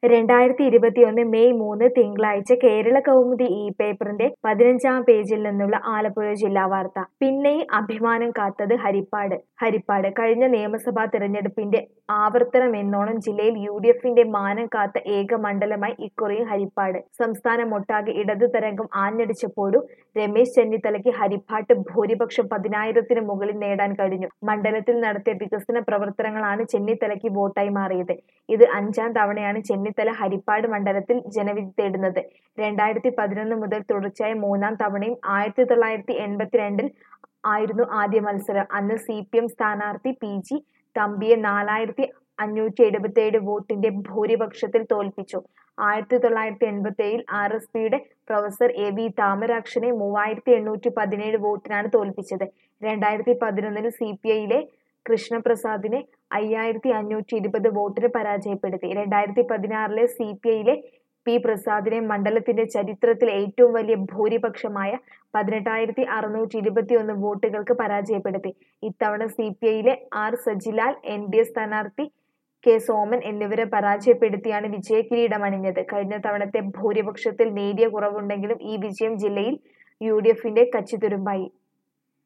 2021 May 3 തിങ്കളാഴ്ച കേരള കൗമുദി പേപ്പറിന്റെ 15-ാം പേജിൽ നിന്നുള്ള ആലപ്പുഴ ജില്ലാ വാർത്ത. പിന്നെയും അഭിമാനം കാത്തത് ഹരിപ്പാട് കഴിഞ്ഞ നിയമസഭാ തെരഞ്ഞെടുപ്പിന്റെ ആവർത്തനമെന്നോണം ജില്ലയിൽ യുഡിഎഫിന്റെ മാനം കാത്ത ഏക മണ്ഡലമായി ഇക്കുറിയും ഹരിപ്പാട്. സംസ്ഥാനമൊട്ടാകെ ഇടതു തരംഗം ആഞ്ഞടിച്ചപ്പോഴും രമേശ് ചെന്നിത്തലയ്ക്ക് ഹരിപ്പാട്ട് ഭൂരിപക്ഷം 10,000-ന് മുകളിൽ നേടാൻ കഴിഞ്ഞു. മണ്ഡലത്തിൽ നടത്തിയ വികസന പ്രവർത്തനങ്ങളാണ് ചെന്നിത്തലയ്ക്ക് വോട്ടായി മാറിയത്. ഇത് 5-ാം തവണയാണ് ചെന്നിത്തല ഹരിപ്പാട് മണ്ഡലത്തിൽ ജനവിധി തേടുന്നത്. 2011 മുതൽ തുടർച്ചയായ 3-ാം തവണയും 1982-ൽ ആയിരുന്നു ആദ്യ മത്സരം. അന്ന് സിപിഎം സ്ഥാനാർത്ഥി പി.ജി. തമ്പിയെ 4,577 വോട്ടിന്റെ ഭൂരിപക്ഷത്തിൽ തോൽപ്പിച്ചു. 1987-ൽ ആർഎസ്പിയുടെ പ്രൊഫസർ എ.വി. താമരാക്ഷനെ 3,817 വോട്ടിനാണ് തോൽപ്പിച്ചത്. 2011-ൽ സിപിഐയിലെ കൃഷ്ണപ്രസാദിനെ 5,520 വോട്ടിന് പരാജയപ്പെടുത്തി. 2016-ലെ സിപിഐയിലെ പി. പ്രസാദിനെ മണ്ഡലത്തിന്റെ ചരിത്രത്തിലെ ഏറ്റവും വലിയ ഭൂരിപക്ഷമായ 18,621 വോട്ടുകൾക്ക് പരാജയപ്പെടുത്തി. ഇത്തവണ സിപിഐയിലെ ആർ. സജിലാൽ, എൻഡിഎ സ്ഥാനാർത്ഥി കെ. സോമൻ എന്നിവരെ പരാജയപ്പെടുത്തിയാണ് വിജയകിരീടമണിഞ്ഞത്. കഴിഞ്ഞ തവണത്തെ ഭൂരിപക്ഷത്തിൽ നേരിയ കുറവുണ്ടെങ്കിലും ഈ വിജയം ജില്ലയിൽ യുഡിഎഫിന്റെ കച്ചിത്തുരുമ്പായി.